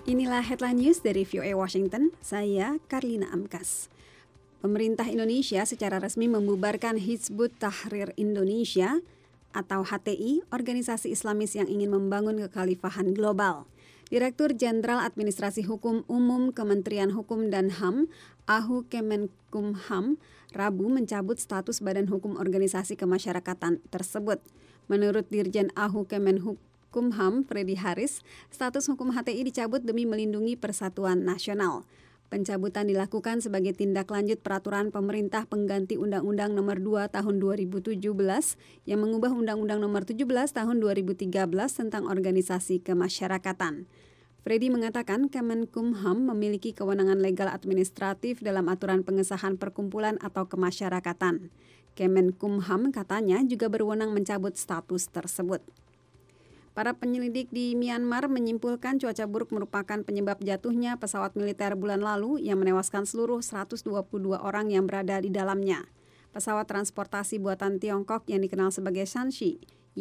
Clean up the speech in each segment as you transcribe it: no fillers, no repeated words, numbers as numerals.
Inilah headline news dari VOA Washington, saya Karlina Amkas. Pemerintah Indonesia secara resmi membubarkan Hizbut Tahrir Indonesia atau HTI, organisasi Islamis yang ingin membangun kekhalifahan global. Direktur Jenderal Administrasi Hukum Umum Kementerian Hukum dan HAM, AHU Kemenkumham, Rabu mencabut status Badan Hukum Organisasi Kemasyarakatan tersebut. Menurut Dirjen AHU Kemenkumham, Freddy Haris, status hukum HTI dicabut demi melindungi persatuan nasional. Pencabutan dilakukan sebagai tindak lanjut peraturan pemerintah pengganti Undang-Undang Nomor 2 Tahun 2017 yang mengubah Undang-Undang Nomor 17 Tahun 2013 tentang organisasi kemasyarakatan. Freddy mengatakan Kemenkumham memiliki kewenangan legal administratif dalam aturan pengesahan perkumpulan atau kemasyarakatan. Kemenkumham katanya juga berwenang mencabut status tersebut. Para penyelidik di Myanmar menyimpulkan cuaca buruk merupakan penyebab jatuhnya pesawat militer bulan lalu yang menewaskan seluruh 122 orang yang berada di dalamnya. Pesawat transportasi buatan Tiongkok yang dikenal sebagai Shanxi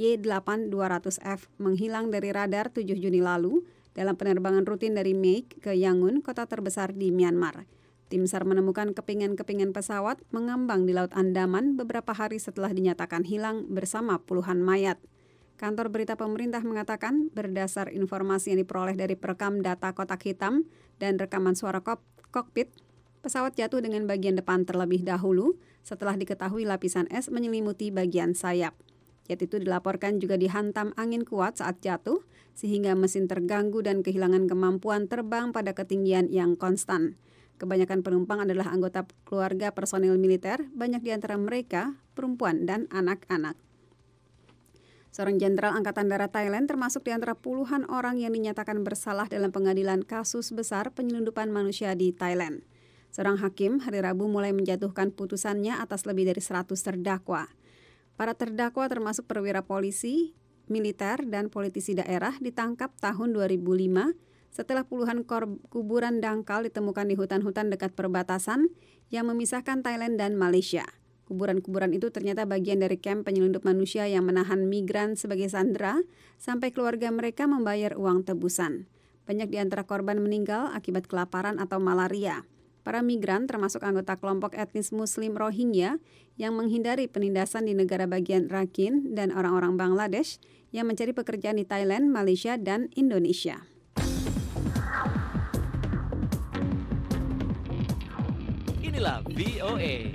Y-8-200F menghilang dari radar 7 Juni lalu dalam penerbangan rutin dari Maek ke Yangon, kota terbesar di Myanmar. Tim SAR menemukan kepingan-kepingan pesawat mengambang di Laut Andaman beberapa hari setelah dinyatakan hilang bersama puluhan mayat. Kantor berita pemerintah mengatakan berdasar informasi yang diperoleh dari perekam data kotak hitam dan rekaman suara kokpit, pesawat jatuh dengan bagian depan terlebih dahulu setelah diketahui lapisan es menyelimuti bagian sayap. Jet itu dilaporkan juga dihantam angin kuat saat jatuh sehingga mesin terganggu dan kehilangan kemampuan terbang pada ketinggian yang konstan. Kebanyakan penumpang adalah anggota keluarga personil militer, banyak di antara mereka perempuan dan anak-anak. Seorang jenderal Angkatan Darat Thailand termasuk di antara puluhan orang yang dinyatakan bersalah dalam pengadilan kasus besar penyelundupan manusia di Thailand. Seorang hakim hari Rabu mulai menjatuhkan putusannya atas lebih dari 100 terdakwa. Para terdakwa termasuk perwira polisi, militer, dan politisi daerah ditangkap tahun 2005 setelah puluhan kuburan dangkal ditemukan di hutan-hutan dekat perbatasan yang memisahkan Thailand dan Malaysia. Kuburan-kuburan itu ternyata bagian dari kamp penyelundup manusia yang menahan migran sebagai sandera sampai keluarga mereka membayar uang tebusan. Banyak di antara korban meninggal akibat kelaparan atau malaria. Para migran termasuk anggota kelompok etnis Muslim Rohingya yang menghindari penindasan di negara bagian Rakhine dan orang-orang Bangladesh yang mencari pekerjaan di Thailand, Malaysia, dan Indonesia. Inilah VOA.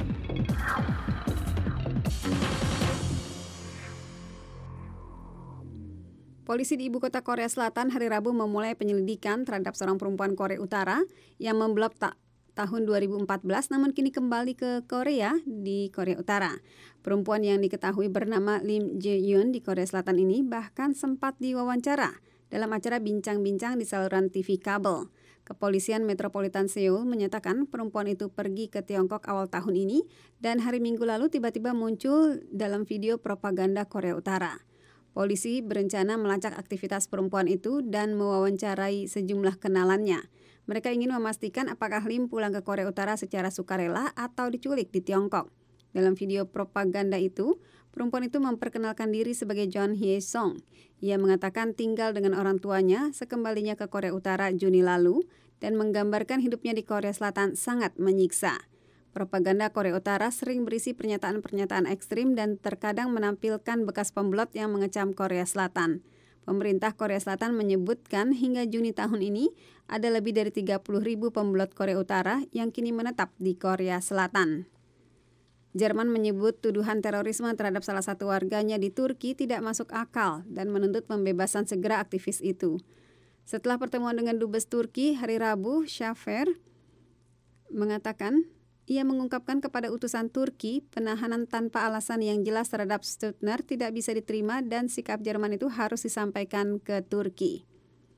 Polisi di ibu kota Korea Selatan hari Rabu memulai penyelidikan terhadap seorang perempuan Korea Utara yang memblok tahun 2014 namun kini kembali ke Korea di Korea Utara. Perempuan yang diketahui bernama Lim Jae-yoon di Korea Selatan ini bahkan sempat diwawancara dalam acara bincang-bincang di saluran TV kabel. Kepolisian Metropolitan Seoul menyatakan perempuan itu pergi ke Tiongkok awal tahun ini dan hari Minggu lalu tiba-tiba muncul dalam video propaganda Korea Utara. Polisi berencana melacak aktivitas perempuan itu dan mewawancarai sejumlah kenalannya. Mereka ingin memastikan apakah Lim pulang ke Korea Utara secara sukarela atau diculik di Tiongkok. Dalam video propaganda itu, perempuan itu memperkenalkan diri sebagai John Hye-song. Ia mengatakan tinggal dengan orang tuanya sekembalinya ke Korea Utara Juni lalu dan menggambarkan hidupnya di Korea Selatan sangat menyiksa. Propaganda Korea Utara sering berisi pernyataan-pernyataan ekstrim dan terkadang menampilkan bekas pembelot yang mengecam Korea Selatan. Pemerintah Korea Selatan menyebutkan hingga Juni tahun ini ada lebih dari 30.000 pembelot Korea Utara yang kini menetap di Korea Selatan. Jerman menyebut tuduhan terorisme terhadap salah satu warganya di Turki tidak masuk akal dan menuntut pembebasan segera aktivis itu. Setelah pertemuan dengan Dubes Turki hari Rabu, Şafer mengatakan ia mengungkapkan kepada utusan Turki penahanan tanpa alasan yang jelas terhadap Stutner tidak bisa diterima dan sikap Jerman itu harus disampaikan ke Turki.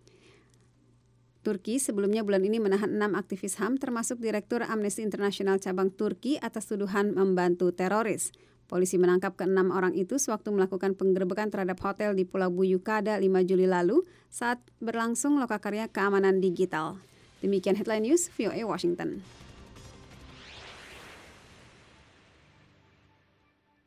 Turki sebelumnya bulan ini menahan 6 aktivis HAM termasuk Direktur Amnesty International cabang Turki atas tuduhan membantu teroris. Polisi menangkap ke-6 orang itu sewaktu melakukan penggerebekan terhadap hotel di Pulau Buyukada 5 Juli lalu saat berlangsung lokakarya keamanan digital. Demikian headline news VOA Washington.